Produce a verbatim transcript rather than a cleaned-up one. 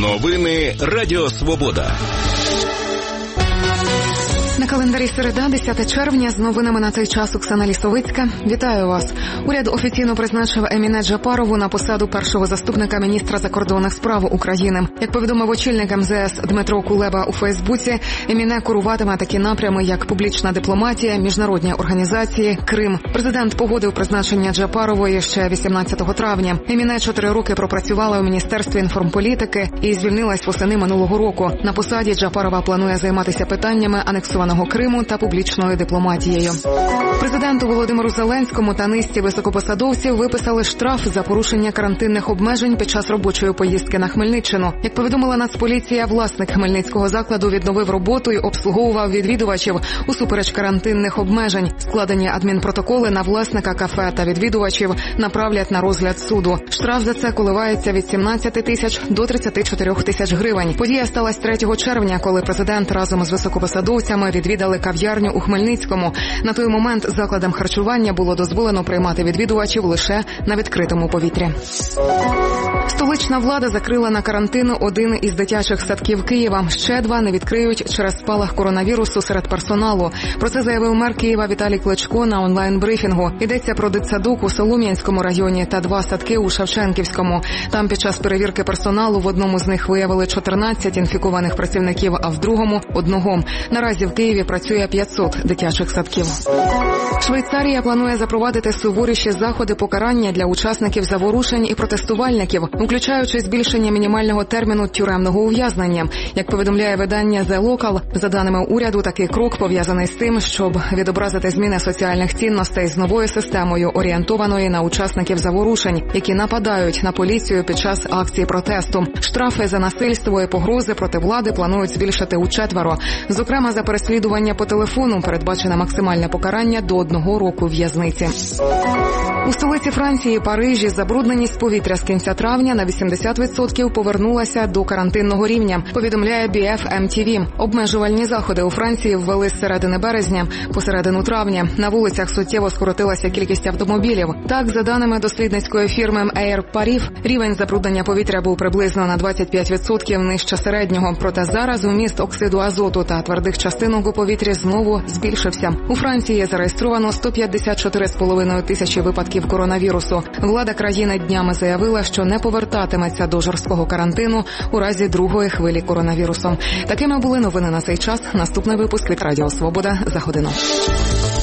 Новини Радіо Свобода. На календарі середа, десяте червня, з новинами на цей час Оксана Лісовицька. Вітаю вас. Уряд офіційно призначив Еміне Джапарову на посаду першого заступника міністра закордонних справ України. Як повідомив очільник ем зе ес Дмитро Кулеба у Фейсбуці, Еміне куруватиме такі напрями, як публічна дипломатія, міжнародні організації, Крим. Президент погодив призначення Джапарової ще вісімнадцятого травня. Еміне чотири роки пропрацювала у Міністерстві інформполітики і звільнилась восени минулого року. На посаді Джапарова планує займатися питаннями анексованого Криму та публічною дипломатією. Президенту Володимиру Зеленському та низці високопосадовців виписали штраф за порушення карантинних обмежень під час робочої поїздки на Хмельниччину. Як повідомила Нацполіція, власник хмельницького закладу відновив роботу і обслуговував відвідувачів усупереч карантинних обмежень. Складені адмінпротоколи на власника кафе та відвідувачів направлять на розгляд суду. Штраф за це коливається від сімнадцяти тисяч до тридцяти чотирьох тисяч гривень. Подія сталася третього червня, коли президент разом з високопосадовцями відвідали кав'ярню у Хмельницькому. На той момент закладам харчування було дозволено приймати відвідувачів лише на відкритому повітрі. Столична влада закрила на карантин один із дитячих садків Києва. Ще два не відкриють через спалах коронавірусу серед персоналу. Про це заявив мер Києва Віталій Кличко на онлайн-брифінгу. Йдеться про дитсадок у Солом'янському районі та два садки у Шевченківському. Там під час перевірки персоналу в одному з них виявили чотирнадцять інфікованих працівників, а в другому – одного. Наразі в Києві працює п'ятсот дитячих садків. Швейцарія планує запровадити суворіші заходи покарання для учасників заворушень і протестувальників, включаючи збільшення мінімального терміну тюремного ув'язнення. Як повідомляє видання The Local, за даними уряду, такий крок пов'язаний з тим, щоб відобразити зміни соціальних цінностей з новою системою, орієнтованої на учасників заворушень, які нападають на поліцію під час акції протесту. Штрафи за насильство і погрози проти влади планують збільшити учетверо. Зокрема, за переслідування по телефону передбачено максимальне покарання до одного року в'язниці. У столиці Франції, Парижі, забрудненість повітря з кінця травня на вісімдесят відсотків повернулася до карантинного рівня, повідомляє бі еф ем ті ві. Обмежувальні заходи у Франції ввели з середини березня. Посередину травня на вулицях суттєво скоротилася кількість автомобілів. Так, за даними дослідницької фірми Air Paris, рівень забруднення повітря був приблизно на двадцять п'ять відсотків нижче середнього. Проте зараз вміст оксиду азоту та твердих частинок у повітрі знову збільшився. У Франції зареєстровано сто п'ятдесят чотири з половиною тисячі випадків коронавірусу. Влада країни днями заявила, що не повертатиметься до жорсткого карантину у разі другої хвилі коронавірусу. Такими були новини на цей час. Наступний випуск від Радіо Свобода за годину.